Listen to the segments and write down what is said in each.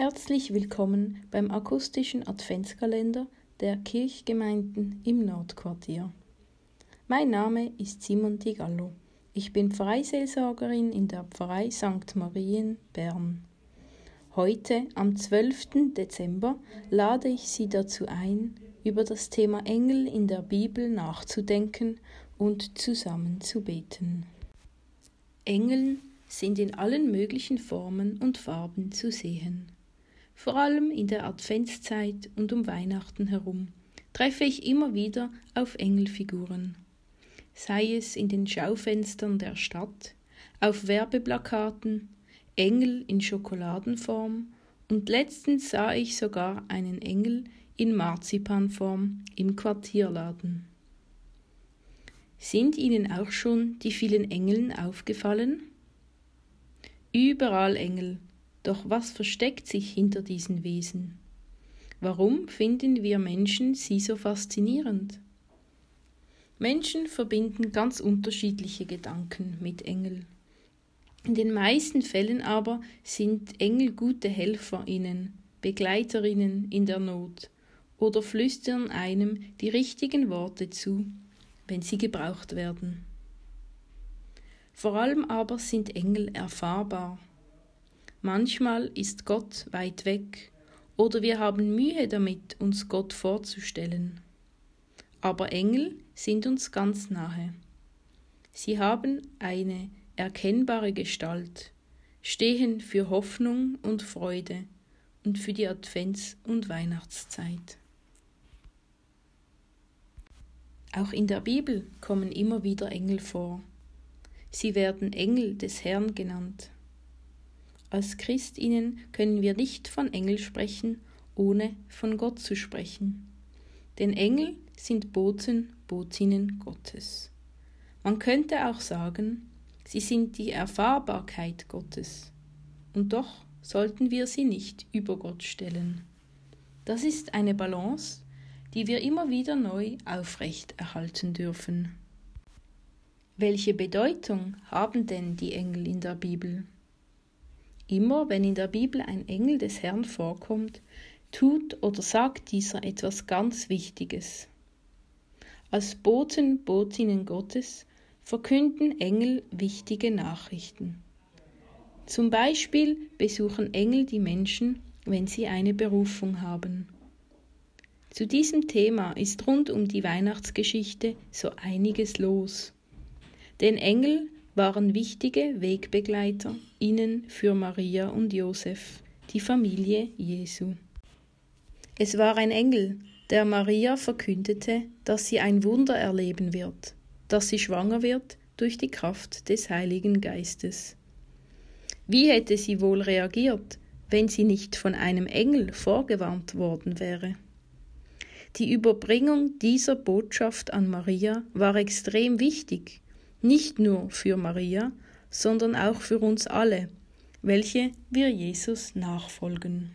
Herzlich willkommen beim akustischen Adventskalender der Kirchgemeinden im Nordquartier. Mein Name ist Simon Di Gallo. Ich bin Pfarreiseelsorgerin in der Pfarrei St. Marien, Bern. Heute, am 12. Dezember, lade ich Sie dazu ein, über das Thema Engel in der Bibel nachzudenken und zusammen zu beten. Engel sind in allen möglichen Formen und Farben zu sehen. Vor allem in der Adventszeit und um Weihnachten herum treffe ich immer wieder auf Engelfiguren. Sei es in den Schaufenstern der Stadt, auf Werbeplakaten, Engel in Schokoladenform und letztens sah ich sogar einen Engel in Marzipanform im Quartierladen. Sind Ihnen auch schon die vielen Engeln aufgefallen? Überall Engel. Doch was versteckt sich hinter diesen Wesen? Warum finden wir Menschen sie so faszinierend? Menschen verbinden ganz unterschiedliche Gedanken mit Engel. In den meisten Fällen aber sind Engel gute HelferInnen, BegleiterInnen in der Not oder flüstern einem die richtigen Worte zu, wenn sie gebraucht werden. Vor allem aber sind Engel erfahrbar. Manchmal ist Gott weit weg oder wir haben Mühe damit, uns Gott vorzustellen. Aber Engel sind uns ganz nahe. Sie haben eine erkennbare Gestalt, stehen für Hoffnung und Freude und für die Advents- und Weihnachtszeit. Auch in der Bibel kommen immer wieder Engel vor. Sie werden Engel des Herrn genannt. Als Christinnen können wir nicht von Engel sprechen, ohne von Gott zu sprechen. Denn Engel sind Boten, Botinnen Gottes. Man könnte auch sagen, sie sind die Erfahrbarkeit Gottes. Und doch sollten wir sie nicht über Gott stellen. Das ist eine Balance, die wir immer wieder neu aufrecht erhalten dürfen. Welche Bedeutung haben denn die Engel in der Bibel? Immer wenn in der Bibel ein Engel des Herrn vorkommt, tut oder sagt dieser etwas ganz Wichtiges. Als Boten, Botinnen Gottes verkünden Engel wichtige Nachrichten. Zum Beispiel besuchen Engel die Menschen, wenn sie eine Berufung haben. Zu diesem Thema ist rund um die Weihnachtsgeschichte so einiges los. Denn Engel waren wichtige WegbegleiterInnen für Maria und Josef, die Familie Jesu. Es war ein Engel, der Maria verkündete, dass sie ein Wunder erleben wird, dass sie schwanger wird durch die Kraft des Heiligen Geistes. Wie hätte sie wohl reagiert, wenn sie nicht von einem Engel vorgewarnt worden wäre? Die Überbringung dieser Botschaft an Maria war extrem wichtig, nicht nur für Maria, sondern auch für uns alle, welche wir Jesus nachfolgen.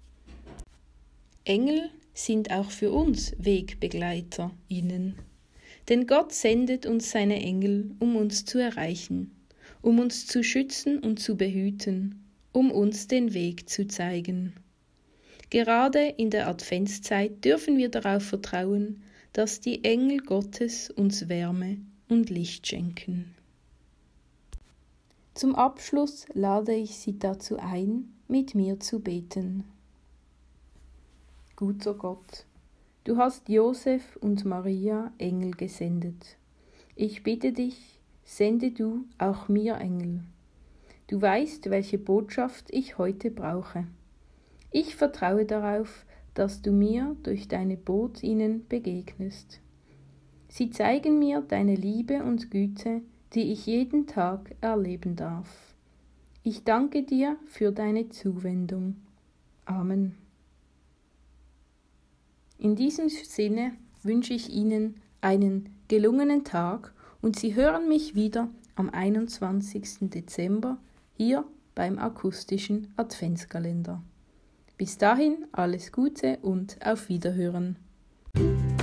Engel sind auch für uns WegbegleiterInnen, denn Gott sendet uns seine Engel, um uns zu erreichen, um uns zu schützen und zu behüten, um uns den Weg zu zeigen. Gerade in der Adventszeit dürfen wir darauf vertrauen, dass die Engel Gottes uns Wärme und Licht schenken. Zum Abschluss lade ich Sie dazu ein, mit mir zu beten. Guter Gott, du hast Josef und Maria Engel gesendet. Ich bitte dich, sende du auch mir Engel. Du weißt, welche Botschaft ich heute brauche. Ich vertraue darauf, dass du mir durch deine Botinnen begegnest. Sie zeigen mir deine Liebe und Güte, die ich jeden Tag erleben darf. Ich danke dir für deine Zuwendung. Amen. In diesem Sinne wünsche ich Ihnen einen gelungenen Tag und Sie hören mich wieder am 21. Dezember hier beim akustischen Adventskalender. Bis dahin alles Gute und auf Wiederhören.